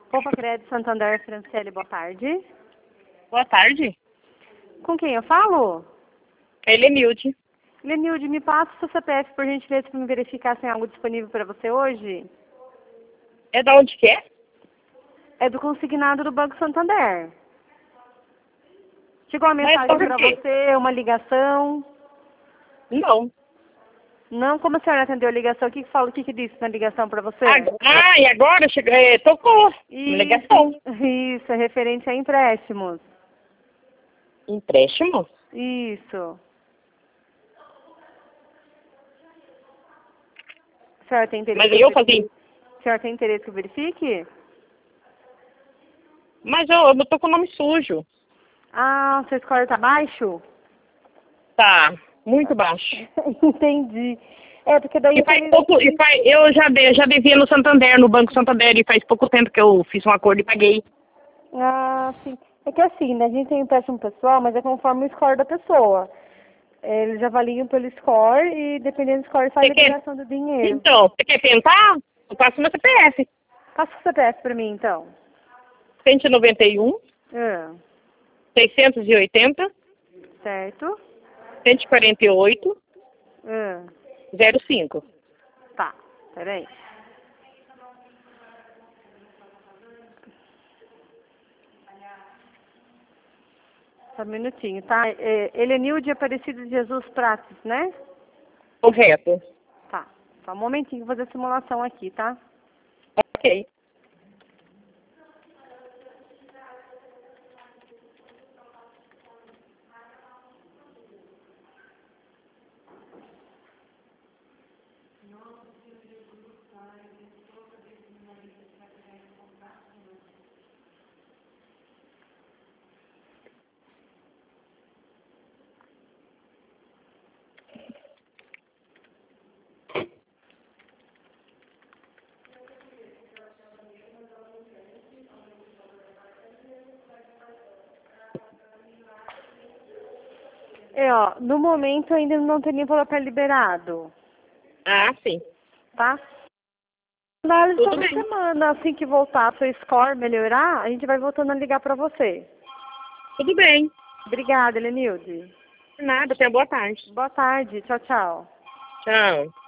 Poupa Crédito Santander, Franciele, boa tarde. Boa tarde. Com quem eu falo? Helenilde. Lenilde, me passa o seu CPF, por gentileza, para me verificar se tem algo disponível para você hoje. É da onde que é? É do consignado do Banco Santander. Chegou uma Mas mensagem por para quê? você, uma ligação. Não. Não, como a senhora atendeu a ligação? O que disse na ligação para você? E agora chegou, tocou. Ligação. Isso, é referente a empréstimos. Empréstimo? Isso. A senhora tem interesse? Mas eu fazia. A senhora tem interesse que eu verifique? Mas eu tô com o nome sujo. Ah, o seu score tá baixo? Tá, muito baixo. Entendi. É, porque daí... Eu já devia no Santander, no Banco Santander, e faz pouco tempo que eu fiz um acordo e paguei. Ah, sim. É que assim, né, a gente tem empréstimo pessoal, mas é conforme o score da pessoa. Eles avaliam pelo score e, dependendo do score, faz a liberação do dinheiro. Então, você quer tentar? Eu passo meu CPF. Passa o CPF pra mim, então. 191, Ah, 680, certo. 148, Ah, 05. tá, peraí. Só um minutinho, tá? Helenilde Aparecido de Jesus Prates, né? Correto. Tá. Só um momentinho, vou fazer a simulação aqui, tá? Ok. Ó, no momento ainda não tem nem papel liberado, Ah, sim. tá? Na Tudo toda bem. semana, assim que voltar, seu score melhorar, a gente vai voltando a ligar pra você. Tudo bem. Obrigada, Helenilde. Nada, tenha boa tarde. Boa tarde, tchau, tchau. Tchau.